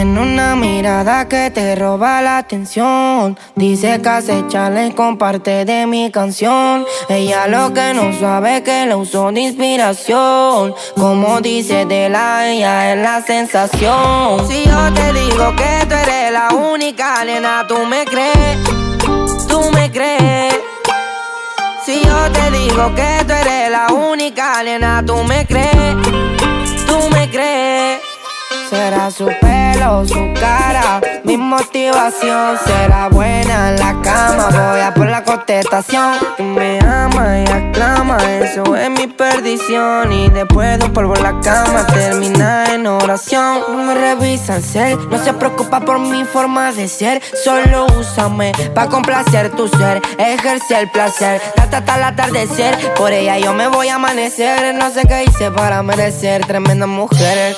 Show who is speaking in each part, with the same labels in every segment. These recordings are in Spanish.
Speaker 1: Tiene una mirada que te roba la atención. Dice que hace challenge con parte de mi canción. Ella lo que no sabe que la usó de inspiración. Como dice de ella es la sensación. Si yo te digo que tú eres la única, nena, tú me crees. Tú me crees. Si yo te digo que tú eres la única, nena, tú me crees. Tú me crees. Será su pelo, su cara, mi motivación. Será buena en la cama, voy a por la contestación. Tú me amas y aclama, eso es mi perdición. Y después de un polvo en la cama, termina en oración. No me revisa el ser, no se preocupa por mi forma de ser. Solo úsame pa' complacer tu ser, ejercer el placer, hasta el atardecer. Por ella yo me voy a amanecer. No sé qué hice para merecer tremendas mujeres.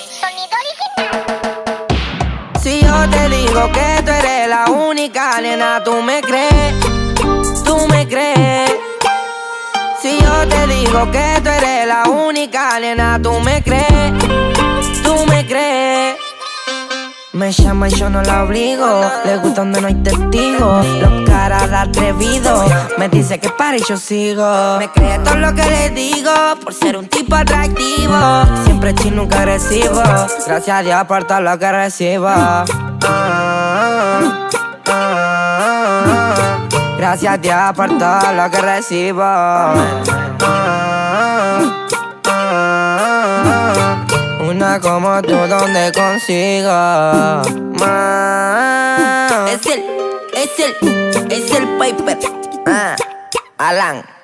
Speaker 1: Si yo te digo que tú eres la única, nena, tú me crees. Tú me crees. Si yo te digo que tú eres la única, nena, tú me crees. Tú me crees. Me llama y yo no la obligo. Le gusta donde no hay testigos. Los caras de atrevido. Me dice que pare y yo sigo. Me cree todo lo que le digo, por ser un tipo atractivo. Siempre chill, nunca agresivo. Gracias a Dios por todo lo que recibo. Gracias a Dios por todo lo que recibo. Una como tú, donde consigo más. Es el Paper. Alan.